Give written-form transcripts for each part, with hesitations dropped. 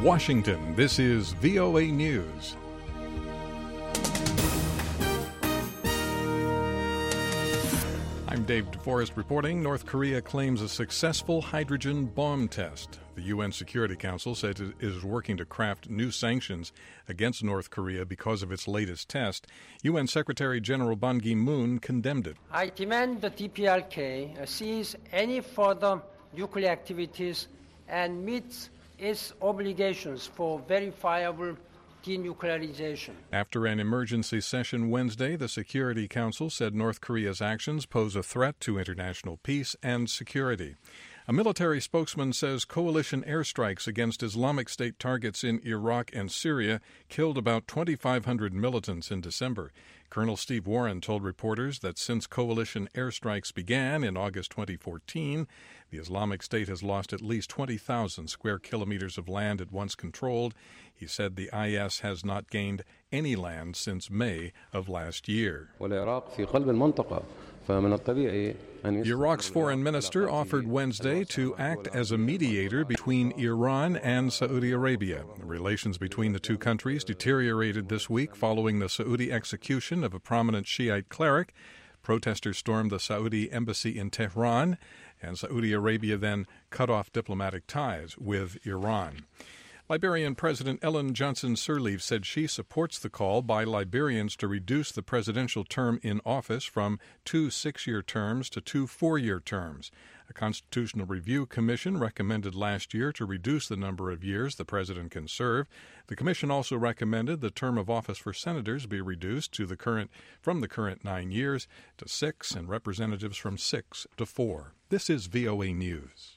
In Washington, this is VOA News. I'm Dave DeForest reporting. North Korea claims a successful hydrogen bomb test. The UN Security Council said it is working to craft new sanctions against North Korea because of its latest test. UN Secretary General Ban Ki-moon condemned it. I demand the DPRK cease any further nuclear activities and meets its obligations for verifiable denuclearization. After an emergency session Wednesday, the Security Council said North Korea's actions pose a threat to international peace and security. A military spokesman says coalition airstrikes against Islamic State targets in Iraq and Syria killed about 2,500 militants in December. Colonel Steve Warren told reporters that since coalition airstrikes began in August 2014, the Islamic State has lost at least 20,000 square kilometers of land it once controlled. He said the IS has not gained any land since May of last year. Iraq's foreign minister offered Wednesday to act as a mediator between Iran and Saudi Arabia. Relations between the two countries deteriorated this week following the Saudi execution of a prominent Shiite cleric. Protesters stormed the Saudi embassy in Tehran, and Saudi Arabia then cut off diplomatic ties with Iran. Liberian President Ellen Johnson Sirleaf said she supports the call by Liberians to reduce the presidential term in office from 2 6-year terms to 2 4-year terms. A Constitutional Review Commission recommended last year to reduce the number of years the president can serve. The commission also recommended the term of office for senators be reduced from the current 9 years to 6 and representatives from 6 to 4. This is VOA News.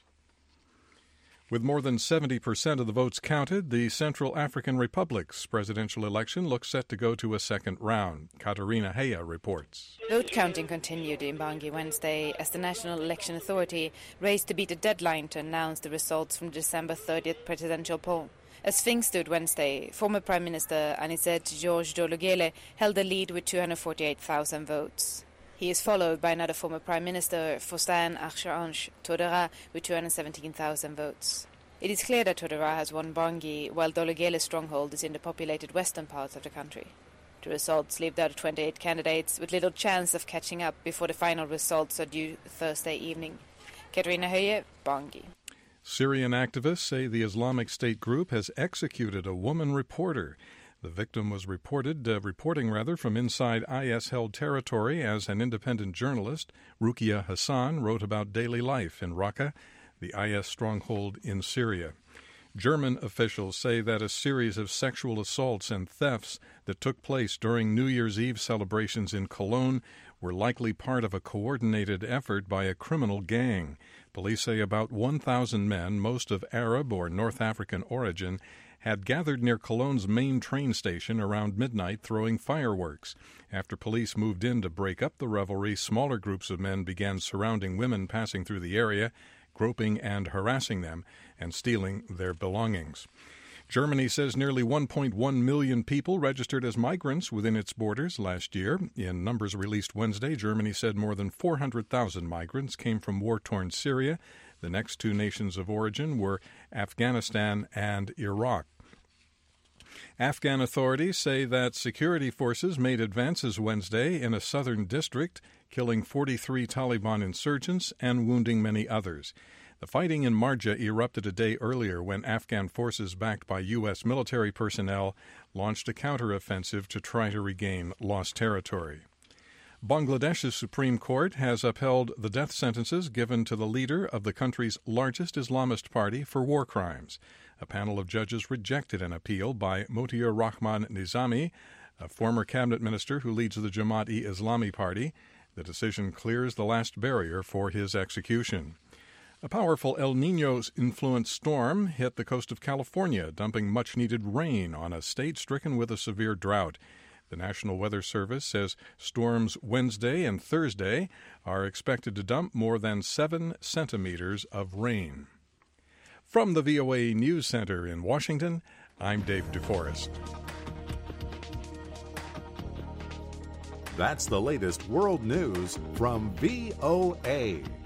With more than 70% of the votes counted, the Central African Republic's presidential election looks set to go to a second round. Katarina Heya reports. Vote counting continued in Bangui Wednesday as the National Election Authority raced to beat the deadline to announce the results from the December 30th presidential poll. As things stood Wednesday, former Prime Minister Anicet George Dologele held the lead with 248,000 votes. He is followed by another former Prime Minister, Faustin Archange Touadéra, with 217,000 votes. It is clear that Touadéra has won Bangui, while Dologele's stronghold is in the populated western parts of the country. The results leave out 28 candidates with little chance of catching up before the final results are due Thursday evening. Katarina Höje, Bangui. Syrian activists say the Islamic State group has executed a woman reporter. The victim was reporting from inside IS-held territory as an independent journalist. Rukia Hassan wrote about daily life in Raqqa, the IS stronghold in Syria. German officials say that a series of sexual assaults and thefts that took place during New Year's Eve celebrations in Cologne were likely part of a coordinated effort by a criminal gang. Police say about 1,000 men, most of Arab or North African origin, had gathered near Cologne's main train station around midnight throwing fireworks. After police moved in to break up the revelry, smaller groups of men began surrounding women passing through the area, groping and harassing them, and stealing their belongings. Germany says nearly 1.1 million people registered as migrants within its borders last year. In numbers released Wednesday, Germany said more than 400,000 migrants came from war-torn Syria. The next two nations of origin were Afghanistan and Iraq. Afghan authorities say that security forces made advances Wednesday in a southern district, killing 43 Taliban insurgents and wounding many others. The fighting in Marja erupted a day earlier when Afghan forces backed by U.S. military personnel launched a counteroffensive to try to regain lost territory. Bangladesh's Supreme Court has upheld the death sentences given to the leader of the country's largest Islamist party for war crimes. A panel of judges rejected an appeal by Motiur Rahman Nizami, a former cabinet minister who leads the Jamaat-e-Islami party. The decision clears the last barrier for his execution. A powerful El Niño-influenced storm hit the coast of California, dumping much-needed rain on a state stricken with a severe drought. The National Weather Service says storms Wednesday and Thursday are expected to dump more than 7 centimeters of rain. From the VOA News Center in Washington, I'm Dave DeForest. That's the latest world news from VOA.